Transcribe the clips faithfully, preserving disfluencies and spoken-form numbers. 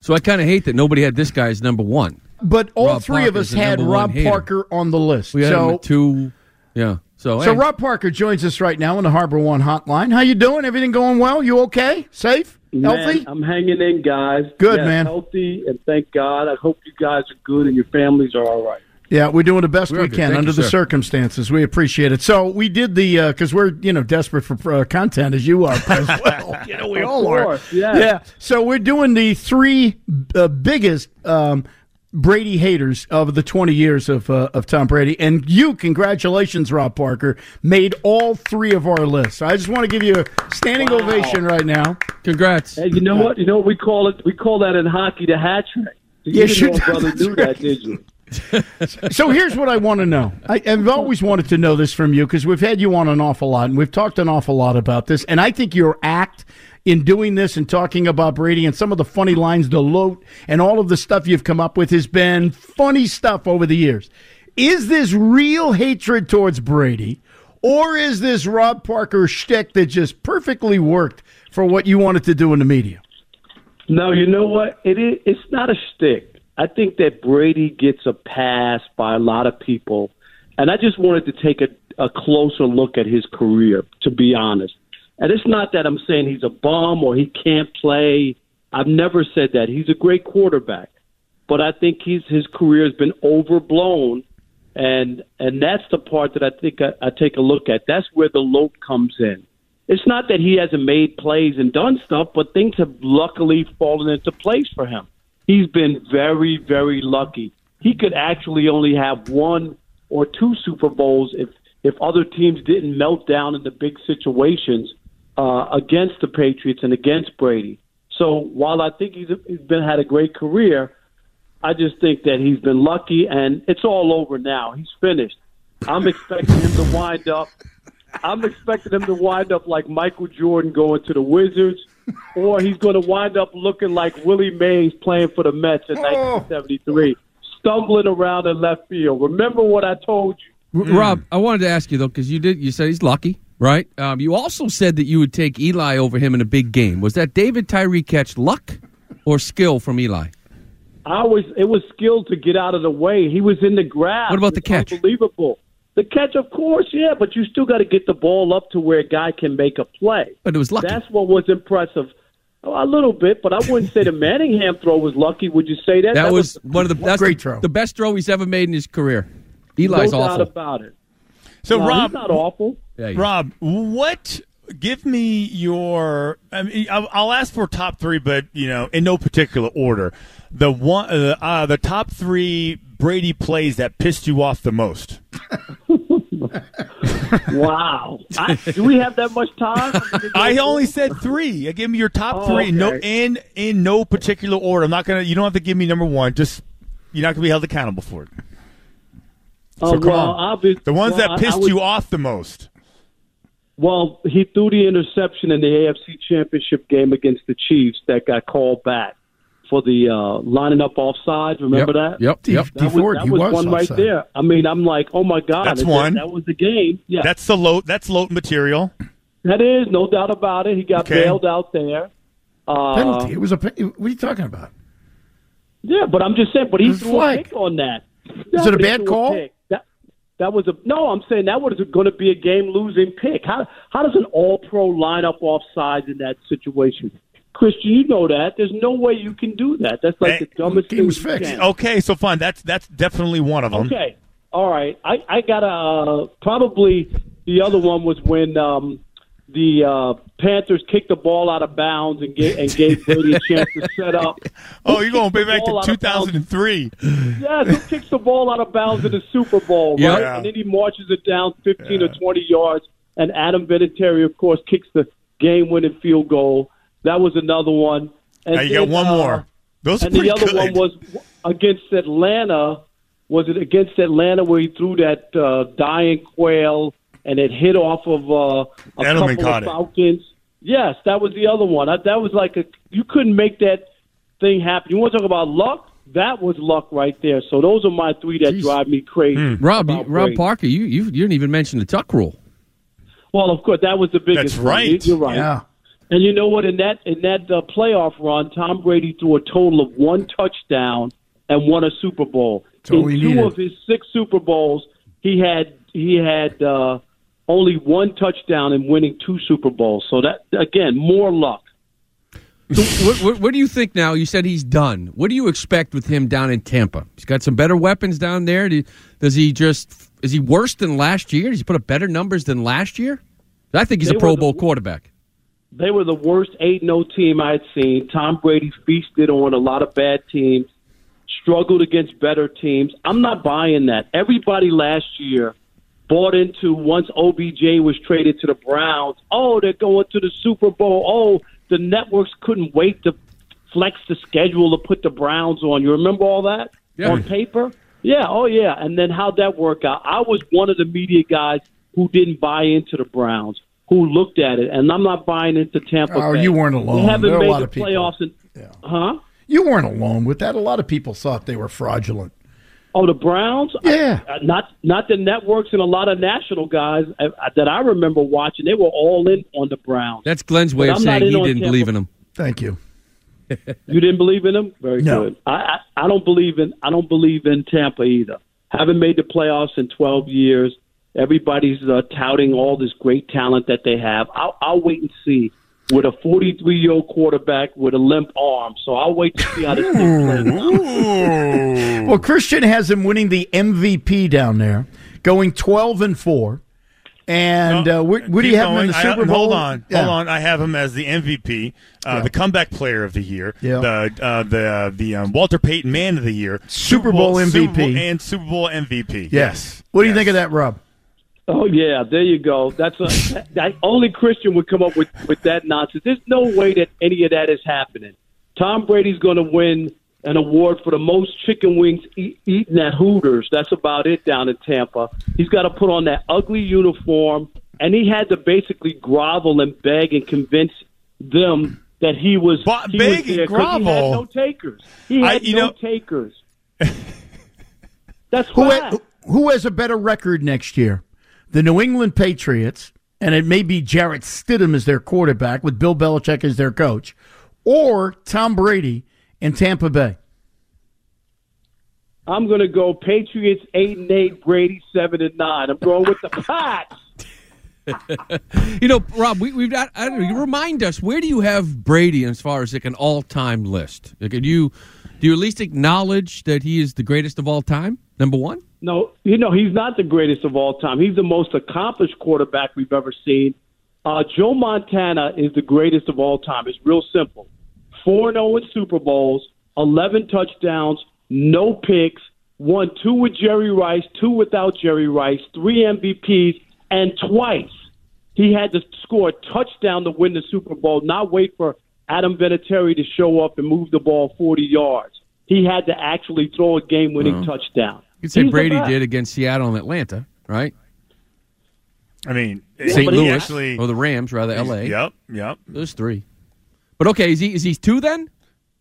So I kind of hate that nobody had this guy as number one. But all Rob three of Parker's us the had number Rob one hater. Parker on the list. We had him so, at two. Yeah. So, so hey. Rob Parker joins us right now on the Harbor One Hotline. How you doing? Everything going well? You okay? Safe? Healthy? Man, I'm hanging in, guys. Good, yes, man. Healthy, and thank God. I hope you guys are good and your families are all right. Yeah, we're doing the best We're we good. can Thank under you, the sir. circumstances. We appreciate it. So we did the because we're you know desperate for uh, content as you are as well. You know we Of all course, are. yeah. Yeah. So we're doing the three uh, biggest um, Brady haters of the twenty years of uh, of Tom Brady, and you, congratulations, Rob Parker, made all three of our lists. I just want to give you a standing Wow. ovation right now. Congrats. Hey, you know what? You know what we call it? We call that in hockey the hat trick. You Yes, didn't you know brother did. knew that, did you? So here's what I want to know. I, I've always wanted to know this from you because we've had you on an awful lot, and we've talked an awful lot about this. And I think your act in doing this and talking about Brady and some of the funny lines, the loat, and all of the stuff you've come up with has been funny stuff over the years. Is this real hatred towards Brady, or is this Rob Parker shtick that just perfectly worked for what you wanted to do in the media? No, you know what? It is. It's not a shtick. I think that Brady gets a pass by a lot of people, and I just wanted to take a, a closer look at his career, to be honest. And it's not that I'm saying he's a bum or he can't play. I've never said that. He's a great quarterback, but I think he's, his career has been overblown, and and that's the part that I think I, I take a look at. That's where the load comes in. It's not that he hasn't made plays and done stuff, but things have luckily fallen into place for him. He's been very, very lucky. He could actually only have one or two Super Bowls if, if other teams didn't melt down in the big situations uh, against the Patriots and against Brady. So while I think he's, he's been had a great career, I just think that he's been lucky, and it's all over now. He's finished. I'm expecting him to wind up. I'm expecting him to wind up like Michael Jordan going to the Wizards, or he's going to wind up looking like Willie Mays playing for the Mets in nineteen seventy-three, stumbling around in left field. Remember what I told you. R- Rob, I wanted to ask you, though, because you did. You said he's lucky, right? Um, you also said that you would take Eli over him in a big game. Was that David Tyree catch luck or skill from Eli? I was. It was skill to get out of the way. He was in the grab. What about the catch? Unbelievable. The catch, of course, yeah, but you still got to get the ball up to where a guy can make a play. But it was lucky. That's what was impressive. A little bit, but I wouldn't say the Manningham throw was lucky. Would you say that? That, that was, was one of the that's great the, throw. the best throw he's ever made in his career. Eli's no awful. doubt about it. So, No, Rob, he's not awful. Yeah, yeah. Rob, what? Give me your. I mean, I'll, I'll ask for top three, but you know, in no particular order. The one, uh, uh, the top three Brady plays that pissed you off the most. Wow. I, do we have that much time? I only said three. Give me your top Oh, three. No, okay. in in no particular order. I'm not gonna. You don't have to give me number one. Just you're not gonna be held accountable for it. Oh, So come well, on. obvious- The ones well, that I- pissed I would- you off the most. Well, he threw the interception in the A F C Championship game against the Chiefs that got called back for the uh, lining up offside. Remember Yep, that? Yep, D- yep. D That Ford, was, that he was, was one right offside. there. I mean, I'm like, oh my God, That's that, one. That was the game. Yeah, That's the low. That's low material. that is no doubt about it. He got Okay. bailed out there. Uh, Penalty. It was a. What are you talking about? Yeah, but I'm just saying. But he It was threw flag. a pick on that. Is it a but he bad threw call? pick. That that was a no. I'm saying that was going to be a game-losing pick. How how does an All-Pro line up offsides in that situation? Christian, you know that. There's no way you can do that. That's like Hey, the dumbest game thing was you fixed. can. Okay, so fine. That's that's definitely one of them. Okay. All right. I, I got a uh, probably the other one was when um, the uh, Panthers kicked the ball out of bounds and gave, and gave Brady a chance to set up. Oh, you're going Who way kicked back the ball to out of bounds? two thousand three. Yes, who kicks the ball out of bounds in the Super Bowl, right? Yeah. And then he marches it down fifteen Yeah. or twenty yards, and Adam Vinatieri, of course, kicks the game-winning field goal. That was another one. And Now you got then, one uh, more. Those are And the pretty other good. one was against Atlanta. Was it against Atlanta where he threw that uh, dying quail and it hit off of uh, a Edelman couple caught of it. Falcons? Yes, that was the other one. I, that was like a you couldn't make that thing happen. You want to talk about luck? That was luck right there. So those are my three that Jeez. drive me crazy. Rob, you, about Rob Brady. Parker, you, you you didn't even mention the tuck rule. Well, of course, that was the biggest. That's one. right. You're right. Yeah. And you know what? In that in that uh, playoff run, Tom Brady threw a total of one touchdown and won a Super Bowl. In two needed. of his six Super Bowls, he had he had uh, only one touchdown in winning two Super Bowls. So that again, more luck. So what, what, what do you think now? You said he's done. What do you expect with him down in Tampa? He's got some better weapons down there. Do, does he just is he worse than last year? Does he put up better numbers than last year? I think he's They a Pro were the- Bowl quarterback. They were the worst eight and oh team I had seen. Tom Brady feasted on a lot of bad teams, struggled against better teams. I'm not buying that. Everybody last year bought into once O B J was traded to the Browns. Oh, they're going to the Super Bowl. Oh, the networks couldn't wait to flex the schedule to put the Browns on. You remember all that Yeah. on paper? Yeah, oh, yeah. And then how'd that work out? I was one of the media guys who didn't buy into the Browns, who looked at it, and I'm not buying into Tampa Oh, Bay. you weren't alone. They haven't There are a made lot the of people. playoffs. In, Yeah. Huh? You weren't alone with that. A lot of people thought they were fraudulent. Oh, the Browns? Yeah. Uh, not not the networks and a lot of national guys uh, that I remember watching. They were all in on the Browns. That's Glenn's way But of I'm not saying in he on didn't Tampa. believe in him. Thank you. You didn't believe in them? Very No. good. I, I I don't believe in I don't believe in Tampa either. Haven't made the playoffs in twelve years. Everybody's uh, touting all this great talent that they have. I'll, I'll wait and see with a forty-three-year-old quarterback with a limp arm. So I'll wait to see how this thing plays out. Well, Christian has him winning the M V P down there, going twelve and four. And uh, where, where do you Keep have him in the going. I- Super Bowl? Hold on, Yeah. hold on. I have him as the M V P, uh, Yeah. the comeback player of the year, Yeah. the uh, the uh, the um, Walter Payton Man of the Year, Super Bowl M V P. Super Bowl and Super Bowl M V P. Yes. What do you Yes. think of that, Rob? Oh yeah, there you go. That's a that, only Christian would come up with with that nonsense. There's no way that any of that is happening. Tom Brady's going to win an award for the most chicken wings eat, eaten at Hooters. That's about it down in Tampa. He's got to put on that ugly uniform, and he had to basically grovel and beg and convince them that he was, But he beg was there and 'cause he had grovel? no takers. He I- had you no know- takers. That's Who, fact. ha- who has a better record next year? The New England Patriots, and it may be Jarrett Stidham as their quarterback with Bill Belichick as their coach, or Tom Brady in Tampa Bay. I'm going to go Patriots eight and eight, Brady seven and nine. I'm going with the Pats. You know, Rob, we, we've got. I don't know. You remind us. Where do you have Brady as far as like an all-time list? Like, do you do you at least acknowledge that he is the greatest of all time? Number one. No, you know, he's not the greatest of all time. He's the most accomplished quarterback we've ever seen. Uh, Joe Montana is the greatest of all time. It's real simple. four and oh in Super Bowls, eleven touchdowns, no picks, won two with Jerry Rice, two without Jerry Rice, three M V Ps, and twice he had to score a touchdown to win the Super Bowl, not wait for Adam Vinatieri to show up and move the ball forty yards. He had to actually throw a game-winning Well, touchdown. You could say He's the Brady best. did against Seattle and Atlanta, right? I mean, Saint he Louis actually, or the Rams, rather L A. Yep, yep. Those three. But okay, is he is he two then?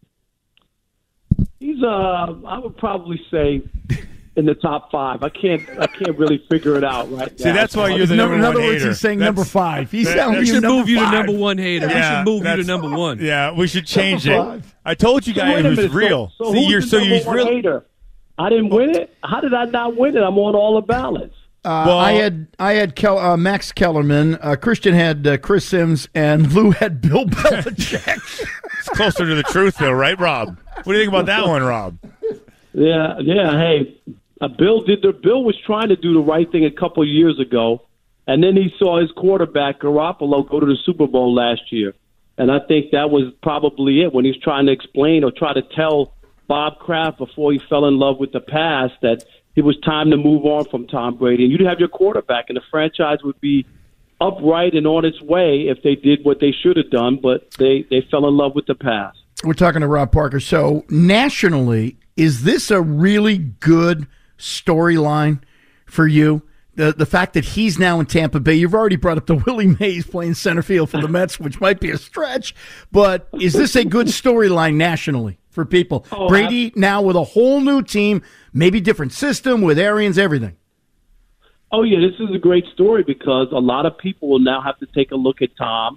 He's uh, I would probably say in the top five. I can't, I can't really figure it out right now. See, that's why you're the In number other one words, hater. he's saying That's- number five. He's that- telling that We you should number move you to five. number one hater. Yeah, we should move you to that's- number one. Yeah, we should change Number it. five. I told you So guys wait it a was minute. So- real. So, See, who's you're the so number you're one real. hater? I didn't win it. How did I not win it? I'm on all the ballots. Uh, Well- I had I had Kel, uh, Max Kellerman, uh, Christian had uh, Chris Sims, and Lou had Bill Belichick. It's closer to the truth, though, right, Rob? What do you think about that one, Rob? Yeah, yeah. Hey, uh, Bill did the. Bill was trying to do the right thing a couple of years ago, and then he saw his quarterback Garoppolo go to the Super Bowl last year, and I think that was probably it when he was trying to explain or try to tell Bob Kraft before he fell in love with the past that it was time to move on from Tom Brady, and you'd have your quarterback, and the franchise would be upright and on its way if they did what they should have done, but they, they fell in love with the past. We're talking to Rob Parker. So nationally, is this a really good storyline for you? The the fact that he's now in Tampa Bay, you've already brought up the Willie Mays playing center field for the Mets, which might be a stretch, but is this a good storyline nationally for people? Oh, Brady now with a whole new team, maybe different system with Arians, everything. Oh, yeah, this is a great story because a lot of people will now have to take a look at Tom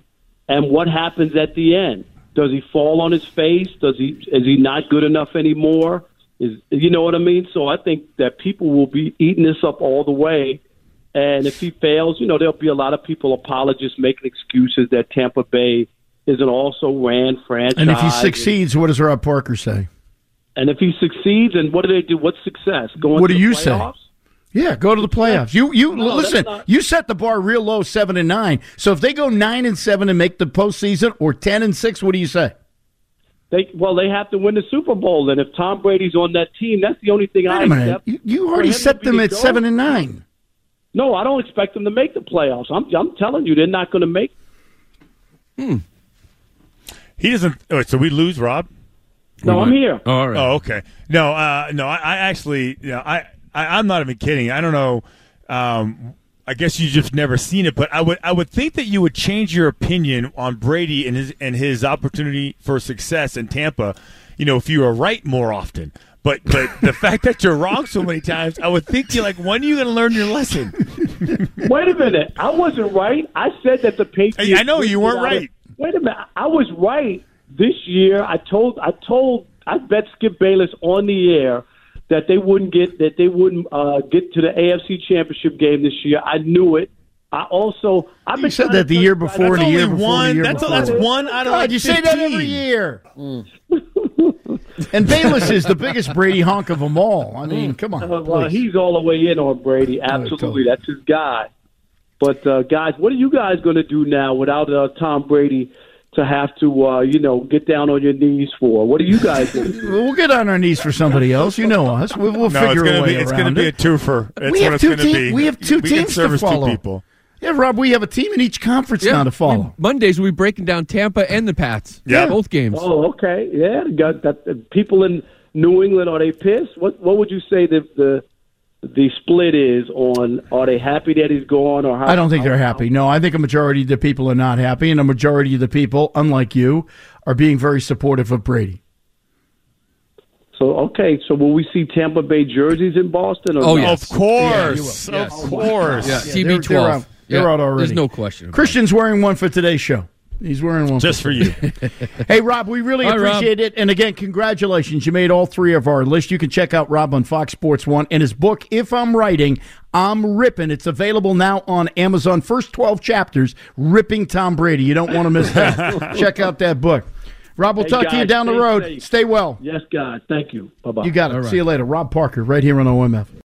And what happens at the end? Does he fall on his face? Does he is he not good enough anymore? Is you know what I mean? So I think that people will be eating this up all the way. And if he fails, you know, there'll be a lot of people, apologists, making excuses that Tampa Bay is an also-ran franchise. And if he succeeds, what does Rob Parker say? And if he succeeds, and what do they do? What's success? Going what to do the you playoffs? say? Yeah, go to the playoffs. You you No, listen. that's not- You set the bar real low, seven and nine. So if they go nine and seven and make the postseason, or ten and six, what do you say? They well, they have to win the Super Bowl. And if Tom Brady's on that team, that's the only thing Wait I a minute. accept. You, you for already him to set be them the at GOAT. seven and nine. No, I don't expect them to make the playoffs. I'm I'm telling you, they're not going to make. He doesn't. Oh, so we lose, Rob? No, We I'm might- here. All right. Oh, okay. No, uh, no. I, I actually, you know, I, I, I'm not even kidding. I don't know. Um, I guess you just never seen it, but I would, I would think that you would change your opinion on Brady and his and his opportunity for success in Tampa. You know, if you were right more often. But, but the fact that you're wrong so many times, I would think you're like, when are you going to learn your lesson? Wait a minute. I wasn't right. I said that the Patriots. I know you weren't without it- right. Wait a minute. I was right this year. I told. I told. I bet Skip Bayless on the air that they wouldn't get that they wouldn't uh, get to the A F C Championship game this year. I knew it. I also. I've You been said trying that to the tell year you guys- before That's and the year only before one. the year That's before. that's one out of God, like you say that every fifteen. year. And Bayless is the biggest Brady honk of them all. I mean, come on. Uh, well, please. he's all the way in on Brady. Absolutely, totally. that's his guy. But uh, guys, what are you guys going to do now without uh, Tom Brady to have to, uh, you know, get down on your knees for? What are you guys going to do? We'll get on our knees for somebody else. You know us. We'll, we'll No, it's figure gonna a way be it's around gonna be a it. twofer. That's We what have it's two gonna team- be. we have two we can teams to service follow. Two people. Yeah, Rob, we have a team in each conference Yeah, now to follow. we- Mondays we'll be breaking down Tampa and the Pats. Yeah. both games. Oh, okay, yeah. Got that. Uh, people in New England, are they pissed? What What would you say the the the split is on? Are they happy that he's gone, or how? I don't think they're how- happy. No, I think a majority of the people are not happy, and a majority of the people, unlike you, are being very supportive of Brady. So okay, so will we see Tampa Bay jerseys in Boston? Or Oh, not? yeah. Of course, Yeah, you will. of Yes. course. Yeah, Yeah, T B they're- twelve. they're out- they're Yeah, out already. There's no question. about Christian's wearing one for today's show. He's wearing one. Just for you. Hey, Rob, we really Hi, Rob. appreciate it. And again, congratulations. You made all three of our list. You can check out Rob on Fox Sports one and his book, If I'm Writing, I'm Ripping. It's available now on Amazon. First twelve chapters, Ripping Tom Brady. You don't want to miss that. Check out that book. Rob, we'll Hey, talk to you guys, down the stay road. safe. Stay well. Yes, guys. Thank you. Bye bye. You got it. All right. See you later. Rob Parker, right here on O M F.